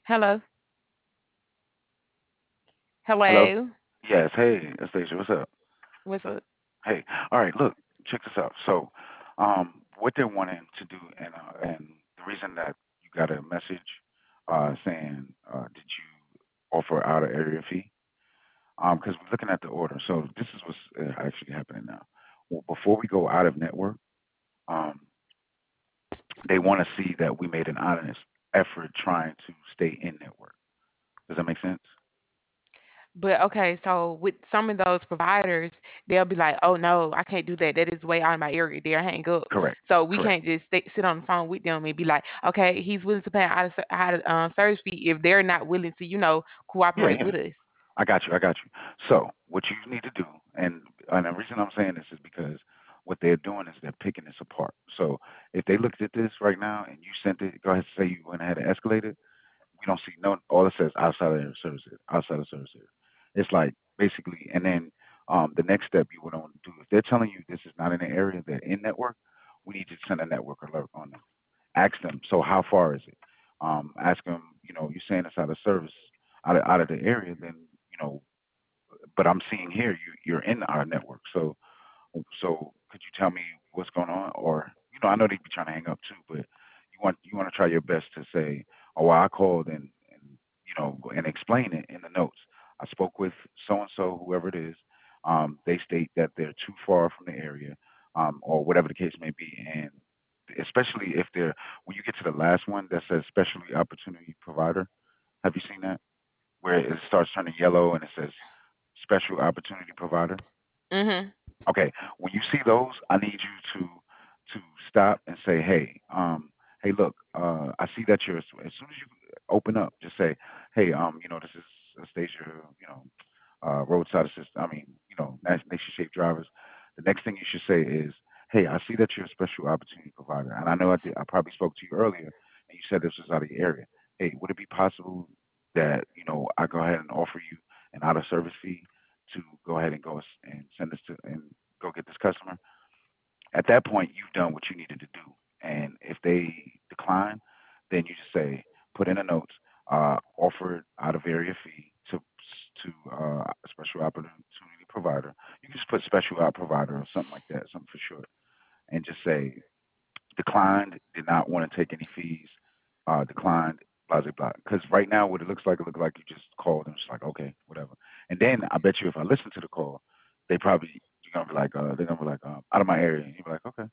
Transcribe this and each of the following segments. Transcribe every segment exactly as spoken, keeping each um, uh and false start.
Hello. Hello? Hello. Yes, hey, Anastasia, what's up? What's up? Hey, all right, look, check this out. So, um, what they're wanting to do, and uh, and the reason that you got a message uh, saying, uh, did you offer out of area fee? Um, because we're looking at the order. So this is what's uh, actually happening now. Well, before we go out of network, um, they want to see that we made an honest effort trying to stay in network. Does that make sense? But okay, so with some of those providers, they'll be like, "Oh no, I can't do that. That is way out of my area." They'll hang up. Correct. So we Correct. can't just stay, sit on the phone with them and be like, "Okay, he's willing to pay out of ser- out of um, service fee if they're not willing to, you know, Yeah, cooperate yeah. with us." I got you. I got you. So what you need to do, and and the reason I'm saying this is because what they're doing is they're picking this apart. So if they looked at this right now and you sent it, go ahead and say you went ahead and escalated. We don't see no. All it says outside of the service area, outside of service area. It's like basically, and then um, the next step you would want to do if they're telling you this is not in the area, they're in network. We need to send a network alert on them. Ask them. So how far is it? Um, ask them. You know, you're saying it's out of service, out of out of the area. Then you know, but I'm seeing here you you're in our network. So so could you tell me what's going on? Or you know, I know they'd be trying to hang up too, but you want you want to try your best to say, oh, well, I called and and you know and explain it in the notes. I spoke with so and so, whoever it is. Um, they state that they're too far from the area, um, or whatever the case may be, and especially if they're when you get to the last one that says specialty opportunity provider. Have you seen that where it starts turning yellow and it says special opportunity provider? Mhm. Okay, when you see those, I need you to to stop and say, hey, um, hey, look, uh, I see that you're as soon as you open up, just say, hey, um, you know, this is Anastasia, you know, uh, roadside assist. I mean, you know, nation shape drivers. The next thing you should say is, hey, I see that you're a special opportunity provider, and I know I did, I probably spoke to you earlier, and you said this was out of your area. Hey, would it be possible that you know I go ahead and offer you an out of service fee to go ahead and go and send this to and go get this customer. At that point, you've done what you needed to do. And if they decline, then you just say, put in a note, uh, offered out of area fee to to uh, a special opportunity provider. You can just put special out provider or something like that, something for short, and just say declined, did not want to take any fees, uh, declined, blah, blah, blah. Because right now, what it looks like, it looks like you just called and it's like, okay, whatever. And then I bet you if I listen to the call, they probably, you're going to be like, uh, they're going to be like, um, out of my area. And you'll be like, okay,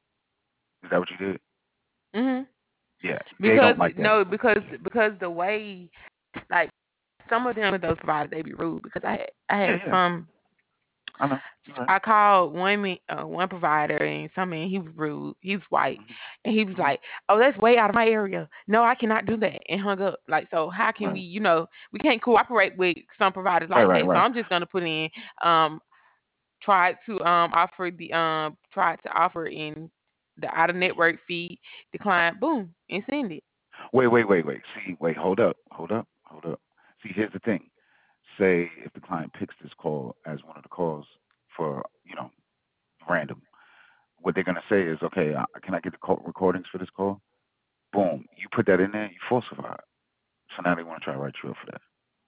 is that what you did? Mhm. Yeah, they Because don't like that. no, because because the way like some of them of those providers they be rude because I had I Yeah, had yeah, some I know. You're right. I called one me uh, one provider and some man he was rude. He's white and he was Mm-hmm. like, "Oh, that's way out of my area. No, I cannot do that." And hung up. Like, so how can we, Right, you know, we can't cooperate with some providers right, like right, that. So right. I'm just gonna put in um try to um offer the um try to offer in the out of network fee, decline, boom, and send it. Wait, wait, wait, wait. See, wait, hold up, hold up, hold up. See, here's the thing. Say if the client picks this call as one of the calls for, you know, random. What they're gonna say is, okay, uh, can I get the call recordings for this call? Boom, you put that in there, you falsify it. So now they want to try to write you up for that.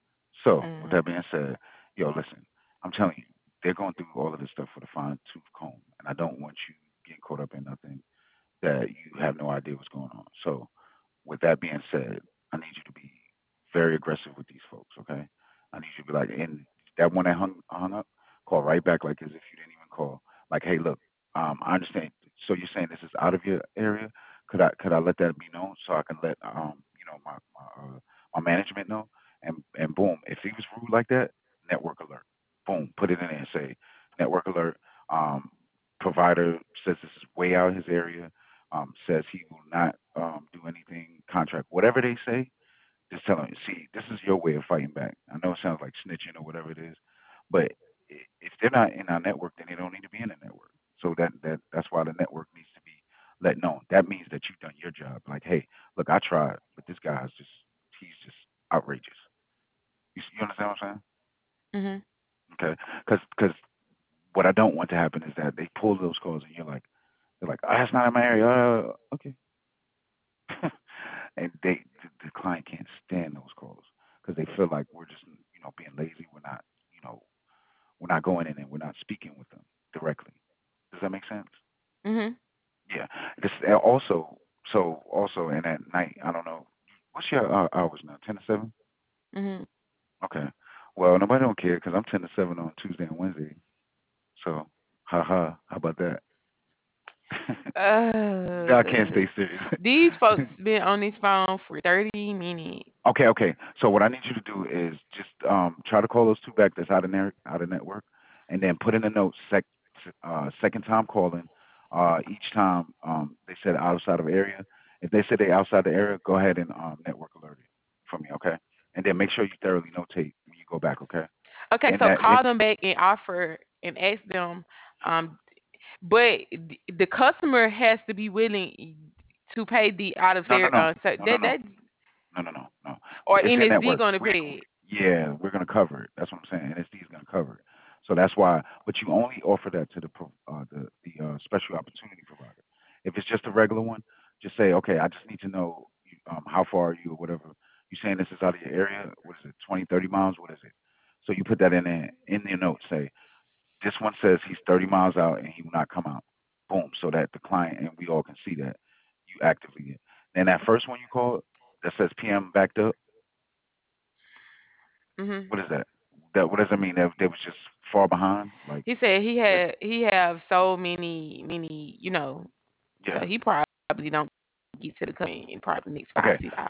So with Mm. that being said, yo, listen, I'm telling you, they're going through all of this stuff with a fine tooth comb, and I don't want you getting caught up in nothing that you have no idea what's going on. So with that being said, I need you to be very aggressive with these folks, okay? I need you to be like, and that one that hung hung up, call right back like as if you didn't even call. Like, hey, look, um, I understand. So you're saying this is out of your area? Could I could I let that be known so I can let um you know my my uh, my management know? And and boom, if he was rude like that, network alert. Boom, put it in there and say network alert. Um, provider says this is way out of his area, um, says he will not um, do anything contract, whatever they say, just tell them, see, this is your way of fighting back. I know it sounds like snitching or whatever it is, but if they're not in our network, then they don't need to be in the network. So that that that's why the network needs to be let known. That means that you've done your job. Like, hey, look, I tried, but this guy's just he's just outrageous. You, you understand what I'm Mhm. saying? Okay, because because what I don't want to happen is that they pull those calls and you're like, they're like, oh, that's not in my area. Uh, okay, and they the, the client can't stand those feel like we're just you know being lazy. We're not you know we're not going in and we're not speaking with them directly. Does that make sense? Mhm. Yeah. This uh, also so also and at night I don't know what's your uh, hours now? Ten to seven. Mhm. Okay. Well, nobody don't care because I'm ten to seven on Tuesday and Wednesday. So, haha, how about that? Y'all can't Uh, stay serious. these folks been on this phone for thirty minutes. Okay, okay. So what I need you to do is just um try to call those two back that's out of there, out of network, and then put in the notes sec, uh, second time calling. Uh, each time um they said outside of area. If they said they outside the area, go ahead and um network alert it for me, okay? And then make sure you thoroughly notate when you go back, okay? Okay, And so that call them back and offer and ask them. Um, but the the customer has to be willing to pay the out of no, no, fair. no, Uh, so no, no, that no. that No, no, no, no. or It's in N S D network. gonna We, pay it. yeah, we're gonna cover it. That's what I'm saying. N S D is gonna cover it. So that's why. But you only offer that to the pro- uh, the the uh, special opportunity provider. If it's just a regular one, just say, okay, I just need to know um, how far are you or whatever. You saying this is out of your area? What is it? Twenty, thirty miles? What is it? So you put that in there in your notes. Say this one says he's thirty miles out and he will not come out. Boom. So that the client and we all can see that you actively get. Then that first one you called that says P M backed up. Hmm. What is that? That what does that mean? That they was just far behind? Like He said he that? had he have so many many you know, so Yeah. he probably don't get to the company in probably the next five Okay. six hours.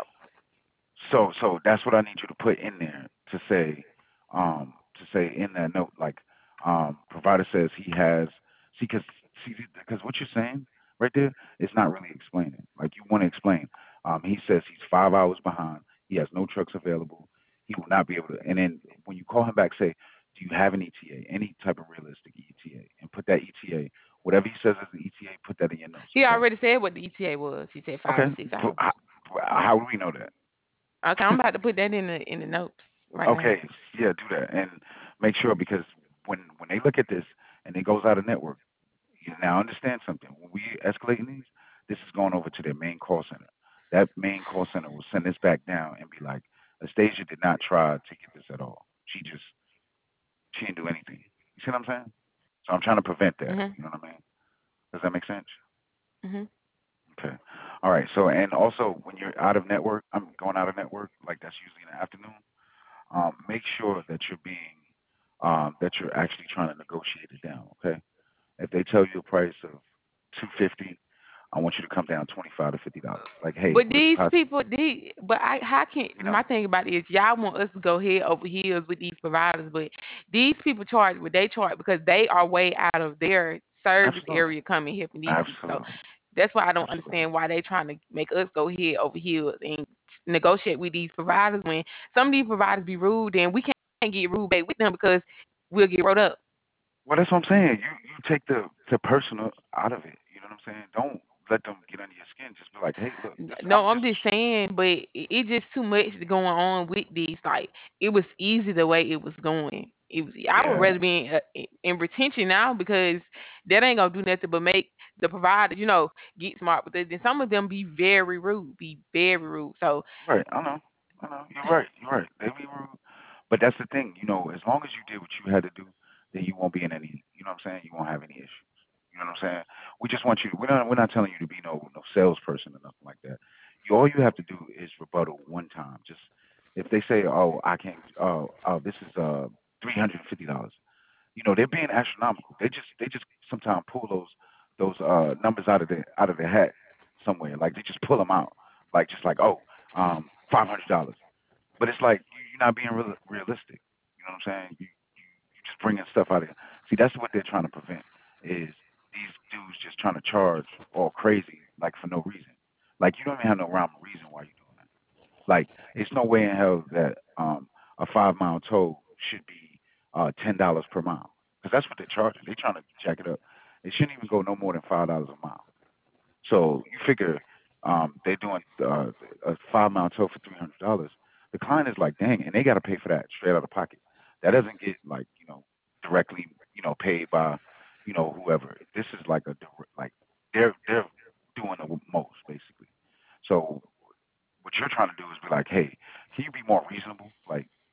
So so that's what I need you to put in there to say, um, to say in that note, like, um, provider says he has. See, because see, because what you're saying right there is not really explaining. Like you want to explain. Um, he says he's five hours behind. He has no trucks available. He will not be able to. And then when you call him back, say, do you have an E T A, any type of realistic E T A, and put that E T A. Whatever he says is the E T A, put that in your notes. He Okay. already said what the E T A was. He said five Okay. to six But hours. how, how do we know that? Okay, I'm about to put that in the in the notes right now. Okay, yeah, do that and make sure because when when they look at this and it goes out of network, you now understand something. When we escalating these, this is going over to their main call center. That main call center will send this back down and be like, Astasia did not try to get this at all. She just she didn't do anything. You see what I'm saying? So I'm trying to prevent that. Mhm. You know what I mean? Does that make sense? Mhm. Okay. All right. So and also when you're out of network, I'm going out of network, like that's usually in the afternoon. Um, make sure that you're being um, that you're actually trying to negotiate it down. Okay, if they tell you a price of two fifty, I want you to come down twenty five to fifty dollars. Like, hey, But would it be these possible? people, they, but I, how can You know, my thing about it is y'all want us to go head over heels with these providers, but these people charge what they charge because they are way out of their service absolutely, area coming helping these people. So absolutely, that's why I don't absolutely. understand why they trying to make us go head over heels and negotiate with these providers when some of these providers be rude and we can't get rude back with them because we'll get wrote up. Well, that's what I'm saying. You you take the the personal out of it. You know what I'm saying? Don't let them get under your skin. Just be like, hey, look, N- this I'm No, I'm just just saying, but it, it just too much going on with these. Like it was easy the way it was going. It was. I would yeah. rather be in, uh, in in retention now because that ain't gonna do nothing but make the provider, you know, get smart with it. Then some of them be very rude, be very rude. So Right. I know. I know. You're right. You're right. They be rude. But that's the thing, you know, as long as you did what you had to do, then you won't be in any you know what I'm saying? You won't have any issues. You know what I'm saying? We just want you we're not we're not telling you to be no no salesperson or nothing like that. You all you have to do is rebuttal one time. Just if they say, oh, I can't oh oh this is uh three hundred and fifty dollars. You know, they're being astronomical. They just they just sometimes pull those those uh numbers out of the out of their hat somewhere. Like they just pull them out. Like just like, oh, um five hundred dollars. But it's like you, you're not being real, realistic. You know what I'm saying? You, you you just bringing stuff out of it. See, that's what they're trying to prevent is these dudes just trying to charge all crazy like for no reason. Like you don't even have no rhyme or reason why you're doing that. Like it's no way in hell that um a five mile toll should be uh ten dollars per mile because that's what they're charging. They're trying to jack it up. It shouldn't even go no more than five dollars a mile. So you figure um, they're doing uh, a five mile tow for three hundred dollars. The client is like, dang, and they got to pay for that straight out of pocket. That doesn't get like you know directly you know paid by you know whoever. This is like a dir- like they're they're doing the most basically. So what you're trying to do is be like, hey, can you be more reasonable? Like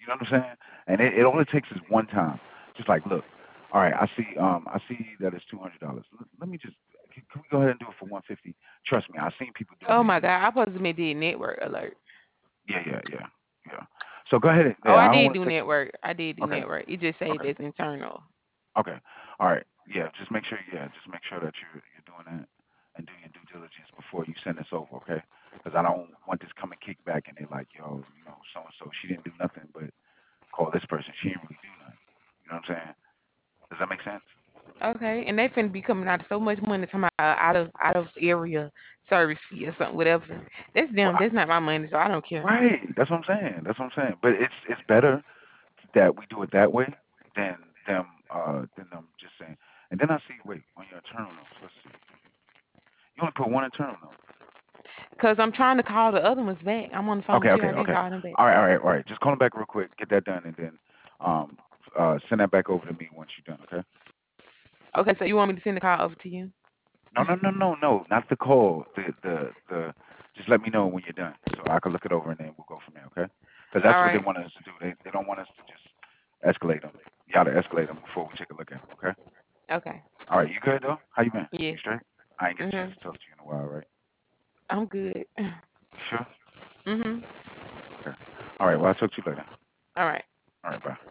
know what I'm saying? And it, it only takes is one time. Just like, look, all right, I see, um, I see that it's two hundred dollars. Let, let me just, can, can we go ahead and do it for one fifty? Trust me, I've seen people doing Oh it my in. God, I supposed to be did network alert. Yeah, yeah, yeah, yeah. So go ahead. And, Oh, yeah, I I don't did want do to take. network. I did do Okay, network. It just say okay, that's internal. okay. All right. Yeah, just make sure. Yeah, just make sure that you're you're doing that and do your due diligence before you send this over, okay? Because I don't want this coming kickback and they're like, yo, you know, so and so, she didn't do nothing but call this person. She didn't really do nothing. You know what I'm saying? Does that make sense? Okay, and they finna be coming out of so much money talking about out of out of area service fee or something, whatever. That's Well, them. I, That's not my money, so I don't care. right. That's what I'm saying. That's what I'm saying. But it's it's better that we do it that way than them uh than them just saying. And then I see, wait, on your internal notes, let's see. You only put one internal note. Cause I'm trying to call the other ones back. I'm on the phone Okay, with you. okay, I didn't okay. call them back. All right, all right, all right. Just call them back real quick. Get that done, and then um uh send that back over to me once you're done. Okay. Okay, so you want me to send the call over to you? No, no, no, no, no. Not the call. The the the. Just let me know when you're done, so I can look it over, and then we'll go from there. Okay? Because All that's what they right. want us to do. They they don't want us to just escalate them. You gotta escalate them before we take a look at them. Okay? Okay. All right. You good though? How you been? You Yes. straight? I ain't get a chance Mhm. to talk to you in a while, right? I'm good. You sure? Mhm. Okay. All right. Well, I'll talk to you later. All right. All right. Bye.